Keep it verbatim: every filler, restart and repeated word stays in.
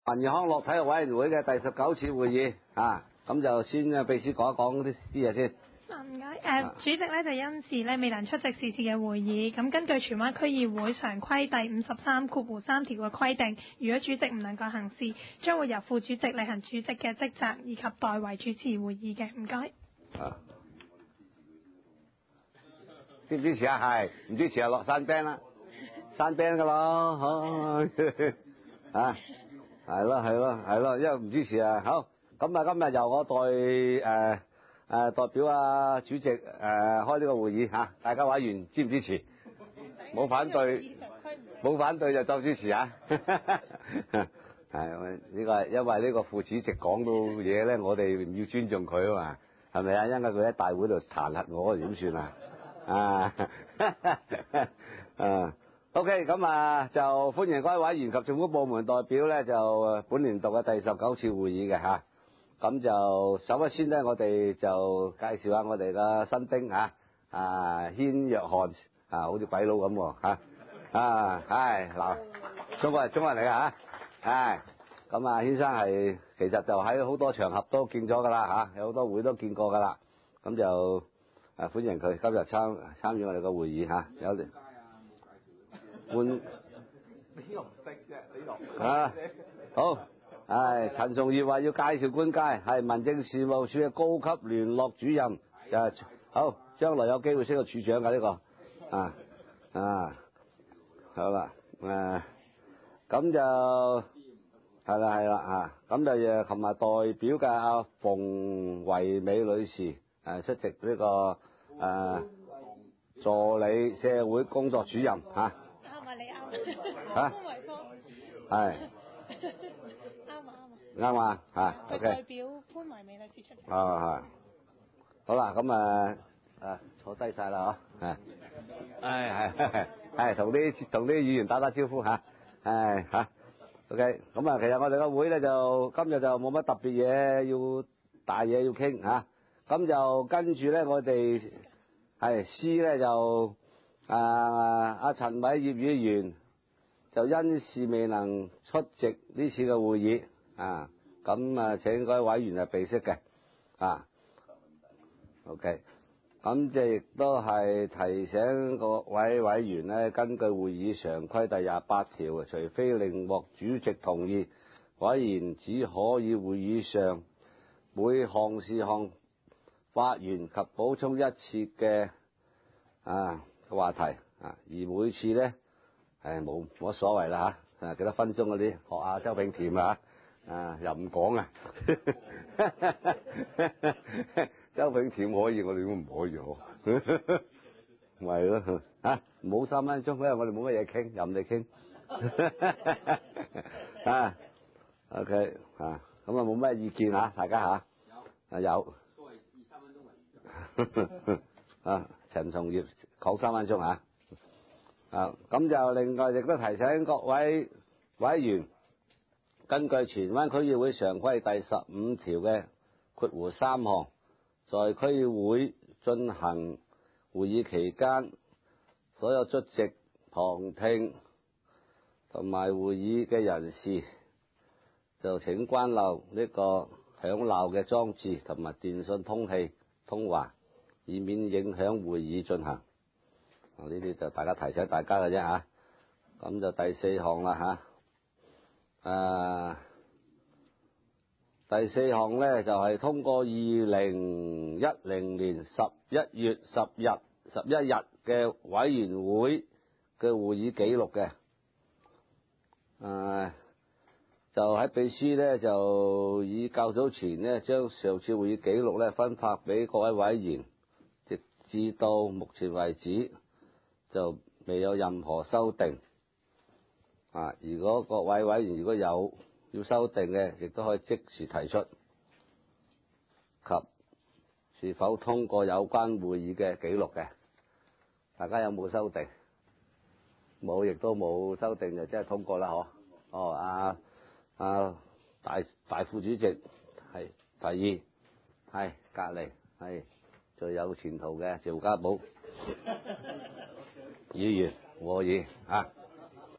文娛康樂體育委員會嘅第十九次會議啊，咁就先秘書講一講啲啲嘢先。 唔該，誒主席咧就因事咧未能出席是次嘅會議，咁根據荃灣區議會常規第五十三括弧三條嘅規定，如果主席唔能夠行事，將會由副主席履行主席嘅職責，以及代為主持會議嘅。唔該。 啊，支唔支持啊？係唔支持啊？落山兵啦，山兵噶咯，好啊，係咯係咯係咯，因為唔支持啊。好，咁啊今日由我代誒。呃誒、呃、代表啊主席誒、呃、開呢個會議嚇、啊，大家委員支唔支持？冇反對，冇反對就就支持啊！係呢個因為呢個副主席講到嘢咧，我哋要尊重佢啊嘛，係咪啊？因為佢喺大會度彈劾我點算啊？啊啊 OK， 咁啊就歡迎各位委員及政府部門代表咧，就本年度嘅第十九次會議嘅嚇。咁就首先咧，我哋就介紹下我哋嘅新丁嚇，啊軒約翰啊，好似鬼佬咁喎嚇，啊係嗱，中國人中國人嚟㗎嚇，係咁啊，軒生係其實就喺好多場合都見咗㗎啦嚇，有好多會都見過㗎啦，咁就啊歡迎佢今日參參與我哋嘅會議嚇，有啲換你又唔識啫，你又啊好。係陳松業話要介紹官階，係民政事務處嘅高級聯絡主任，就好將來有機會升到處長㗎呢個，啊啊好啦，誒咁就係啦係啦嚇，咁就誒琴日代表嘅阿馮惠美女士誒出席呢個誒助理社會工作主任嚇，啱啊你啱嚇係。啱啊，嚇 ，OK。 代表潘惠美女士出嚟。 啊係，好啦，咁啊啊坐低晒啦嗬，係，係係係，同啲同啲議員打打招呼嚇，係嚇 ，OK。咁啊，其實我哋個會咧就今日就冇乜特別嘢要大嘢要傾嚇，咁就跟住咧我哋係 C 咧就啊阿陳偉業議員就因事未能出席呢次嘅會議。啊，咁啊請各位委員係備悉嘅，啊 ，OK，咁即係亦都係提醒各位委員咧，根據會議常規第廿八條，除非另獲主席同意，委員只可以會議上每項事項發言及補充一次嘅啊話題啊，而每次咧係冇冇乜所謂啦嚇，啊幾多分鐘嗰啲學下周炳田啊。啊！又唔講啊！周炳田可以，我哋都唔可以嗬。咪係咯嚇，冇三分鐘，因為我哋冇乜嘢傾，任你傾。啊 ，OK 啊，咁啊冇咩意見啊，大家嚇。有。啊有。都係二三分鐘啊！陳松業講三分鐘啊！啊，咁就另外亦都提醒各位委員。根據荃灣區議會常規第十五條嘅括弧三項，在區議會進行會議期間，所有出席旁聽同埋會議嘅人士，就請關漏呢個響鬧嘅裝置同埋電訊通氣通話，以免影響會議進行。呢啲就大家提醒大家嘅啫嚇。咁就第四項啦嚇。啊，第四項咧就係、是、通過二零一零年十一月十日十一日嘅委員會嘅會議記錄嘅，啊，就喺秘書咧就以較早前呢將上次會議記錄咧分發俾各位委員，直至到目前為止就未有任何修訂。啊！如果各位委員如果有要修訂嘅，亦都可以即時提出，及是否通過有關會議嘅記錄嘅。大家有冇修訂？冇，亦都冇修訂就即係通過啦，嗬？哦，啊啊大大副主席係提議，係隔離係最有前途嘅趙家寶議員和議啊。